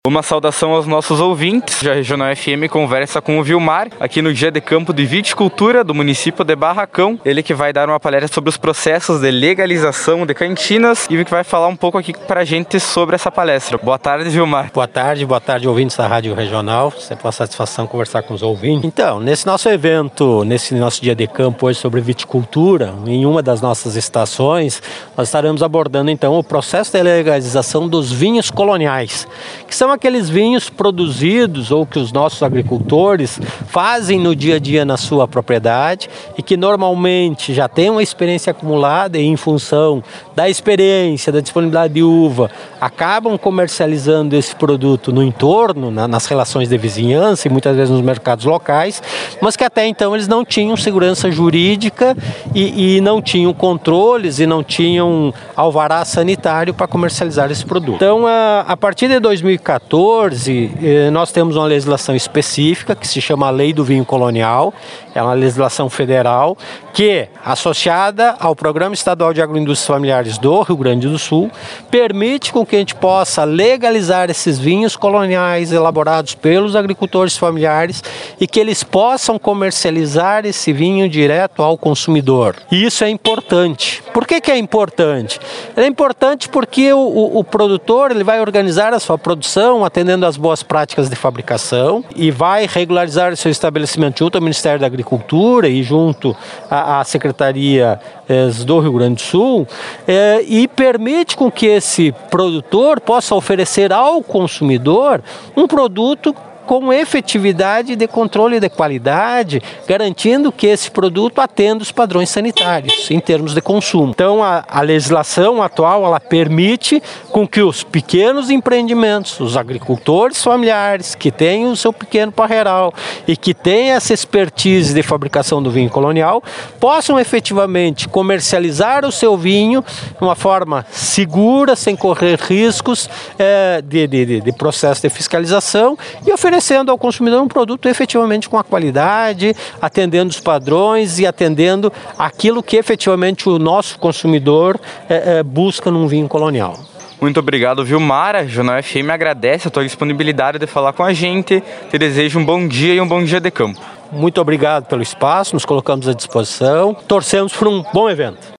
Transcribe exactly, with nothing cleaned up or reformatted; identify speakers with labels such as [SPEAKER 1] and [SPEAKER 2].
[SPEAKER 1] Uma saudação aos nossos ouvintes. A Regional F M conversa com o Vilmar, aqui no Dia de Campo de Viticultura do município de Barracão. Ele que vai dar uma palestra sobre os processos de legalização de cantinas e que vai falar um pouco aqui pra gente sobre essa palestra. Boa tarde, Vilmar.
[SPEAKER 2] Boa tarde, boa tarde, ouvintes da Rádio Regional. Sempre uma satisfação conversar com os ouvintes. Então, nesse nosso evento, nesse nosso Dia de Campo hoje sobre viticultura, em uma das nossas estações, nós estaremos abordando então o processo de legalização dos vinhos coloniais, que são aqueles vinhos produzidos ou que os nossos agricultores fazem no dia a dia na sua propriedade e que normalmente já têm uma experiência acumulada e em função da experiência, da disponibilidade de uva, acabam comercializando esse produto no entorno, na, nas relações de vizinhança e muitas vezes nos mercados locais, mas que até então eles não tinham segurança jurídica e, e não tinham controles e não tinham alvará sanitário para comercializar esse produto. Então, a, a partir de dois mil e quatorze, nós temos uma legislação específica que se chama a Lei do Vinho Colonial. É uma legislação federal que, associada ao Programa Estadual de Agroindústrias Familiares do Rio Grande do Sul, permite com que a gente possa legalizar esses vinhos coloniais elaborados pelos agricultores familiares e que eles possam comercializar esse vinho direto ao consumidor. E isso é importante. Por que que é importante? É importante porque o, o, o produtor ele vai organizar a sua produção atendendo às boas práticas de fabricação e vai regularizar o seu estabelecimento junto ao Ministério da Agricultura e junto à, à Secretaria eh, do Rio Grande do Sul eh, e permite com que esse produtor possa oferecer ao consumidor um produto com efetividade de controle de qualidade, garantindo que esse produto atenda os padrões sanitários em termos de consumo. Então, a, a legislação atual ela permite com que os pequenos empreendimentos, os agricultores familiares que têm o seu pequeno parreiral e que têm essa expertise de fabricação do vinho colonial, possam efetivamente comercializar o seu vinho de uma forma segura, sem correr riscos é, de, de, de processo de fiscalização e oferecer oferecendo ao consumidor um produto efetivamente com a qualidade, atendendo os padrões e atendendo aquilo que efetivamente o nosso consumidor é, é, busca num vinho colonial.
[SPEAKER 1] Muito obrigado, Vilmar. A Regional F M agradece a tua disponibilidade de falar com a gente. Te desejo um bom dia e um bom dia de campo.
[SPEAKER 2] Muito obrigado pelo espaço, nos colocamos à disposição. Torcemos por um bom evento.